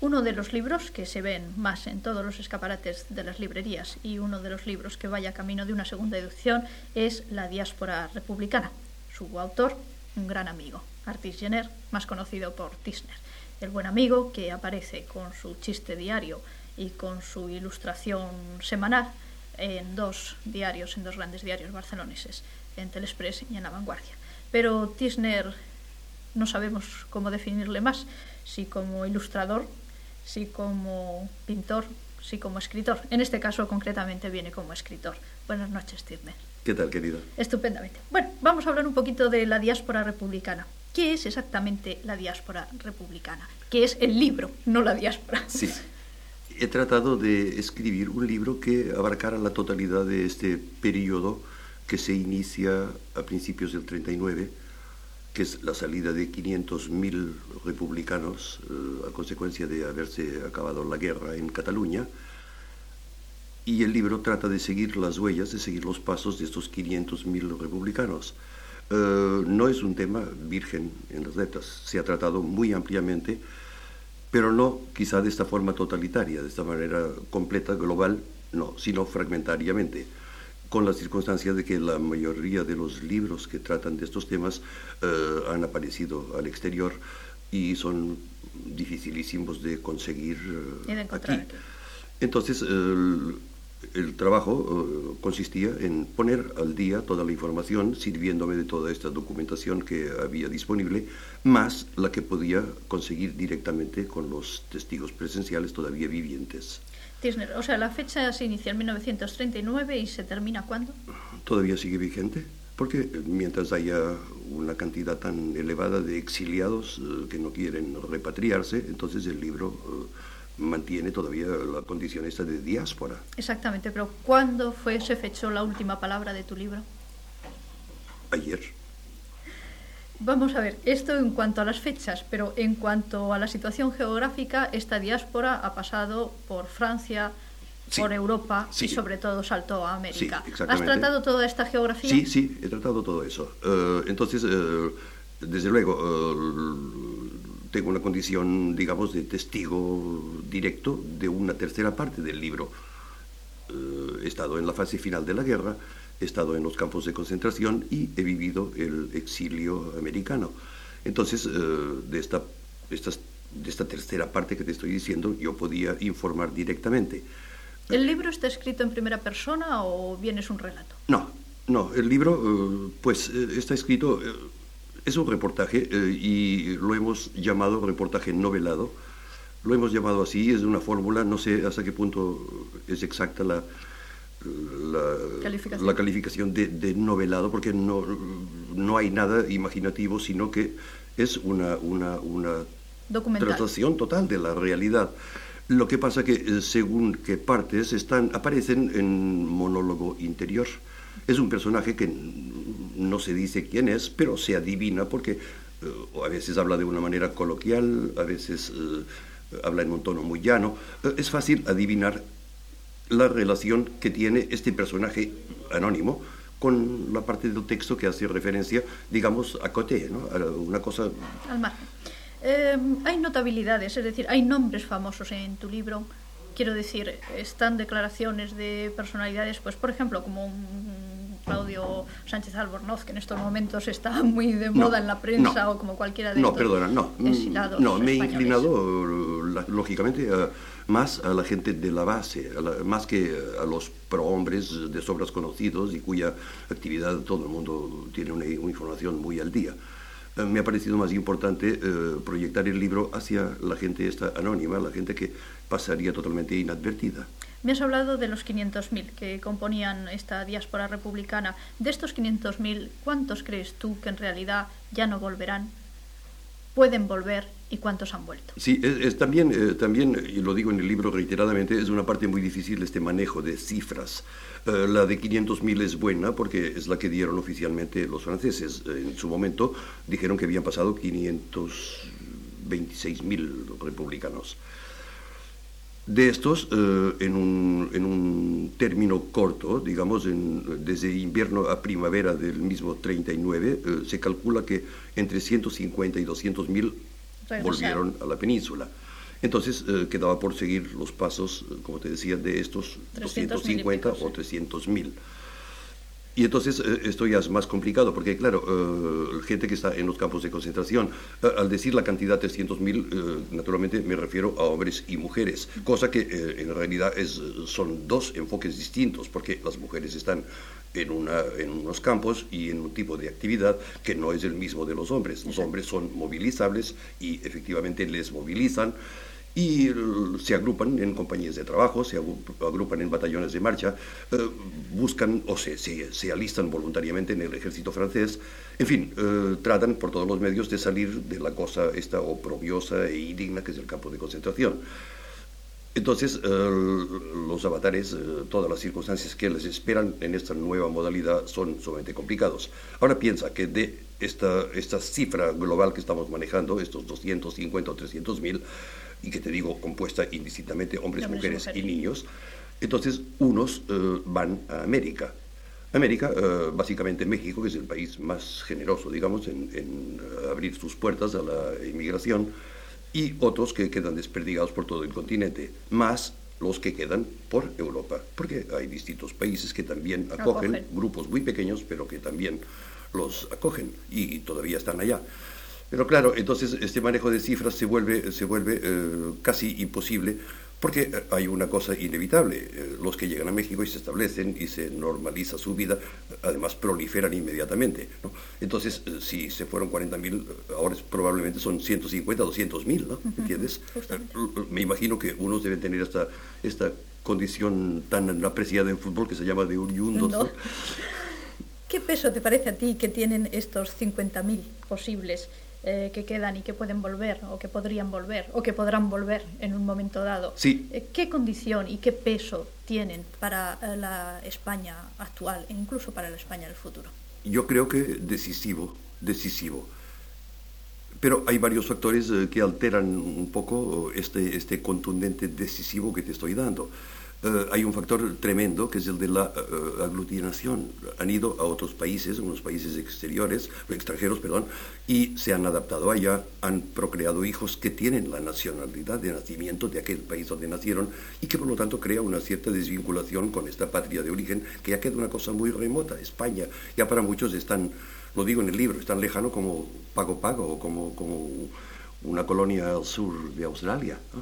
Uno de los libros que se ven más en todos los escaparates de las librerías y uno de los libros que vaya camino de una segunda edición es La diáspora republicana. Su autor, un gran amigo, Artis Gener, más conocido por Thisner. El buen amigo que aparece con su chiste diario y con su ilustración semanal en dos grandes diarios barceloneses, en Telexpress y en La Vanguardia. Pero Thisner no sabemos cómo definirle más, si como ilustrador, si como pintor, si como escritor. En este caso, concretamente, viene como escritor. Buenas noches, Thisner. ¿Qué tal, querida? Estupendamente. Bueno, vamos a hablar un poquito de la diáspora republicana. ¿Qué es exactamente la diáspora republicana? ¿Qué es el libro, no la diáspora? Sí. He tratado de escribir un libro que abarcara la totalidad de este periodo que se inicia a principios del 39, que es la salida de 500.000 republicanos a consecuencia de haberse acabado la guerra en Cataluña. Y el libro trata de seguir las huellas, de seguir los pasos de estos 500.000 republicanos. No es un tema virgen en las letras, se ha tratado muy ampliamente, pero no quizá de esta forma totalitaria, de esta manera completa, global, no, sino fragmentariamente, con la circunstancia de que la mayoría de los libros que tratan de estos temas han aparecido al exterior y son dificilísimos de conseguir aquí. Entonces, el trabajo consistía en poner al día toda la información, sirviéndome de toda esta documentación que había disponible, más la que podía conseguir directamente con los testigos presenciales todavía vivientes. Thisner, o sea, la fecha se inicia en 1939 y se termina ¿cuándo? Todavía sigue vigente, porque mientras haya una cantidad tan elevada de exiliados que no quieren repatriarse, entonces el libro mantiene todavía la condición esta de diáspora. Exactamente, pero ¿cuándo se fechó la última palabra de tu libro? Ayer. Vamos a ver, esto en cuanto a las fechas, pero en cuanto a la situación geográfica, esta diáspora ha pasado por Francia, sí, por Europa, sí, y sobre todo saltó a América. Sí, exactamente. ¿Has tratado toda esta geografía? Sí, sí, he tratado todo eso. Entonces, desde luego, tengo una condición, digamos, de testigo directo de una tercera parte del libro. He estado en la fase final de la guerra, he estado en los campos de concentración y he vivido el exilio americano. Entonces, de esta tercera parte que te estoy diciendo, yo podía informar directamente. ¿El libro está escrito en primera persona o bien es un relato? No, el libro pues está escrito, es un reportaje y lo hemos llamado reportaje novelado. Lo hemos llamado así, es una fórmula, no sé hasta qué punto es exacta la calificación de novelado, porque no hay nada imaginativo, sino que es una traslación total de la realidad. Lo que pasa que según qué partes aparecen en monólogo interior. Es un personaje que no se dice quién es, pero se adivina porque a veces habla de una manera coloquial, a veces habla en un tono muy llano. Es fácil adivinar la relación que tiene este personaje anónimo con la parte del texto que hace referencia, digamos, a côté, ¿no? A una cosa al margen. Hay notabilidades, es decir, hay nombres famosos en tu libro. Quiero decir, están declaraciones de personalidades, pues por ejemplo, como Claudio Sánchez Albornoz, que en estos momentos está muy de moda en la prensa, o como cualquiera de estos exilados me he españoles. inclinado, lógicamente, más a la gente de la base, más que a los prohombres de sobras conocidos y cuya actividad todo el mundo tiene una información muy al día. Me ha parecido más importante proyectar el libro hacia la gente esta anónima, la gente que pasaría totalmente inadvertida. Me has hablado de los 500.000 que componían esta diáspora republicana. De estos 500.000, ¿cuántos crees tú que en realidad ya no volverán? ¿Pueden volver? ¿Y cuántos han vuelto? Sí, también, y lo digo en el libro reiteradamente, es una parte muy difícil este manejo de cifras. La de 500.000 es buena porque es la que dieron oficialmente los franceses. En su momento dijeron que habían pasado 526.000 republicanos. De estos, en un término corto, digamos, desde invierno a primavera del mismo 39, se calcula que entre 150 y 200.000 volvieron a la península. Entonces quedaba por seguir los pasos, como te decía, de estos 250 o 300.000. Y entonces esto ya es más complicado, porque claro, gente que está en los campos de concentración, al decir la cantidad 300.000, naturalmente me refiero a hombres y mujeres, cosa que en realidad son dos enfoques distintos, porque las mujeres están en unos campos y en un tipo de actividad que no es el mismo de los hombres. Los hombres son movilizables y efectivamente les movilizan, y se agrupan en compañías de trabajo, se agrupan en batallones de marcha, buscan o se alistan voluntariamente en el ejército francés, en fin, tratan por todos los medios de salir de la cosa esta oprobiosa e indigna que es el campo de concentración. Entonces, los avatares, todas las circunstancias que les esperan en esta nueva modalidad son sumamente complicados. Ahora piensa que de esta cifra global que estamos manejando, estos 250 o 300.000, y que te digo, compuesta indistintamente hombres, mujeres y niños, entonces unos van a América. América, básicamente México, que es el país más generoso, digamos, en abrir sus puertas a la inmigración, y otros que quedan desperdigados por todo el continente, más los que quedan por Europa, porque hay distintos países que también acogen grupos muy pequeños, pero que también los acogen y todavía están allá. Pero claro, entonces este manejo de cifras se vuelve casi imposible, porque hay una cosa inevitable. Los que llegan a México y se establecen y se normaliza su vida, además proliferan inmediatamente, ¿no? Entonces, si se fueron 40.000, ahora probablemente son 150, 200.000, ¿no? ¿Entiendes? Me imagino que unos deben tener esta condición tan apreciada en fútbol que se llama de oriundos, ¿no? ¿Qué peso te parece a ti que tienen estos 50.000 posibles que quedan y que pueden volver, o que podrían volver, o que podrán volver en un momento dado? Sí. ¿Qué condición y qué peso tienen para la España actual e incluso para la España del futuro? Yo creo que decisivo. Pero hay varios factores que alteran un poco este contundente decisivo que te estoy dando. Hay un factor tremendo que es el de la aglutinación. Han ido a otros países, unos países extranjeros, y se han adaptado allá, han procreado hijos que tienen la nacionalidad de nacimiento de aquel país donde nacieron, y que por lo tanto crea una cierta desvinculación con esta patria de origen, que ya queda una cosa muy remota. España ya para muchos están, lo digo en el libro, tan lejano como Pago Pago, o como una colonia al sur de Australia, ¿no?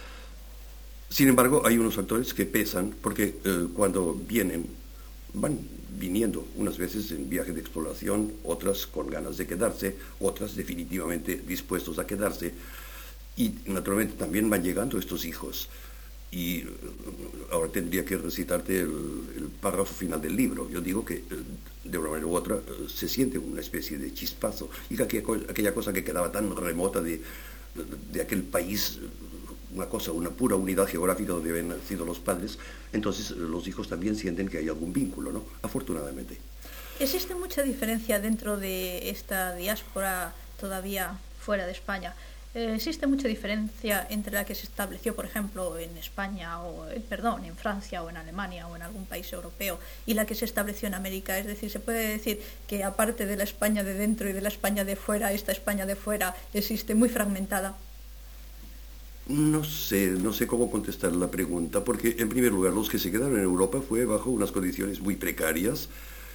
Sin embargo, hay unos factores que pesan, porque cuando van viniendo unas veces en viaje de exploración, otras con ganas de quedarse, otras definitivamente dispuestos a quedarse, y naturalmente también van llegando estos hijos. Y ahora tendría que recitarte el párrafo final del libro. Yo digo que de una manera u otra se siente una especie de chispazo, y aquella cosa que quedaba tan remota de aquel país, una pura unidad geográfica donde habían nacido los padres, entonces los hijos también sienten que hay algún vínculo, ¿no? Afortunadamente. ¿Existe mucha diferencia dentro de esta diáspora todavía fuera de España? ¿Existe mucha diferencia entre la que se estableció, por ejemplo, en España, en Francia o en Alemania o en algún país europeo, y la que se estableció en América? Es decir, ¿se puede decir que aparte de la España de dentro y de la España de fuera, esta España de fuera existe muy fragmentada? No sé cómo contestar la pregunta, porque en primer lugar los que se quedaron en Europa fue bajo unas condiciones muy precarias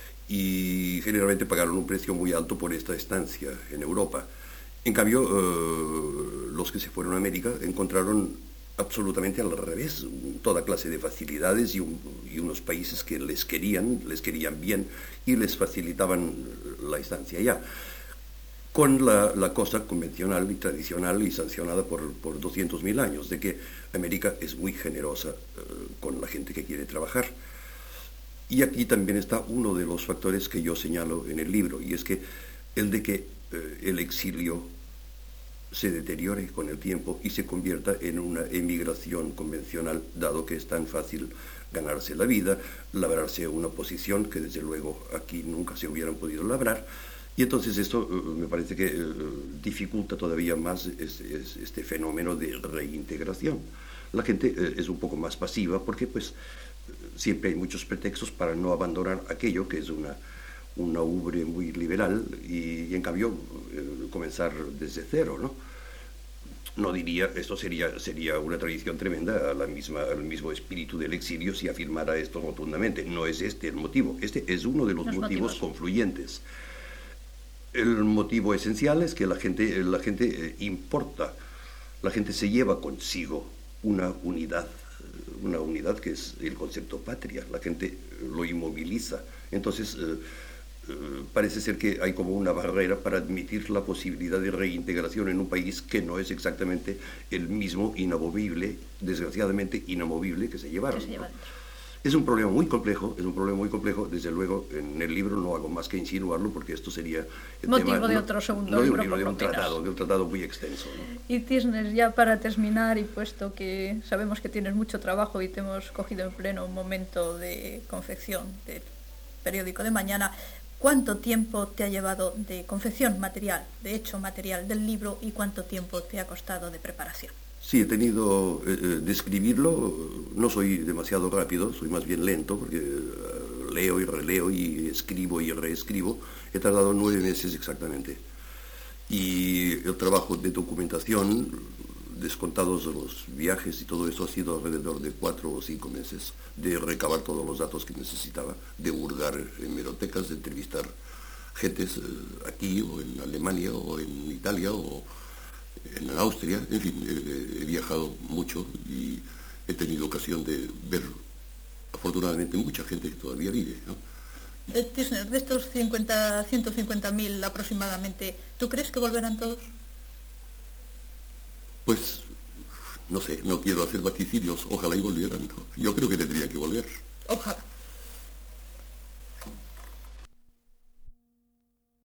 y generalmente pagaron un precio muy alto por esta estancia en Europa. En cambio, los que se fueron a América encontraron absolutamente al revés, toda clase de facilidades y unos países que les querían bien y les facilitaban la estancia allá, con la cosa convencional y tradicional y sancionada por 200.000 años, de que América es muy generosa con la gente que quiere trabajar. Y aquí también está uno de los factores que yo señalo en el libro, y es que el de que el exilio se deteriore con el tiempo y se convierta en una emigración convencional, dado que es tan fácil ganarse la vida, labrarse una posición que desde luego aquí nunca se hubieran podido labrar. Y entonces esto me parece que dificulta todavía más este fenómeno de reintegración. La gente es un poco más pasiva porque pues siempre hay muchos pretextos para no abandonar aquello que es una ubre muy liberal y en cambio comenzar desde cero, ¿no? No diría, esto sería una tradición tremenda al mismo espíritu del exilio si afirmara esto rotundamente. No es este el motivo, este es uno de los motivos confluyentes. El motivo esencial es que la gente importa, la gente se lleva consigo una unidad que es el concepto patria, la gente lo inmoviliza. Entonces, parece ser que hay como una barrera para admitir la posibilidad de reintegración en un país que no es exactamente el mismo inamovible, desgraciadamente inamovible, que se llevaron. ¿No? Es un problema muy complejo, desde luego en el libro no hago más que insinuarlo porque esto sería el motivo tema, de otro segundo libro, de un tratado muy extenso, ¿no? Y Tisner, ya para terminar, y puesto que sabemos que tienes mucho trabajo y te hemos cogido en pleno un momento de confección del periódico de mañana, ¿cuánto tiempo te ha llevado de confección material, de hecho material del libro, y cuánto tiempo te ha costado de preparación? Sí, he tenido de escribirlo, no soy demasiado rápido, soy más bien lento, porque leo y releo y escribo y reescribo. He tardado 9 meses exactamente. Y el trabajo de documentación, descontados los viajes y todo eso, ha sido alrededor de 4 o 5 meses, de recabar todos los datos que necesitaba, de hurgar en hemerotecas, de entrevistar gentes aquí o en Alemania o en Italia o en Austria. En fin, he viajado mucho y he tenido ocasión de ver, afortunadamente, mucha gente que todavía vive, ¿no? Tisner, de estos 150.000 aproximadamente, ¿tú crees que volverán todos? Pues, no sé, no quiero hacer vaticinios, ojalá y volvieran, ¿no? Yo creo que tendrían que volver. Ojalá.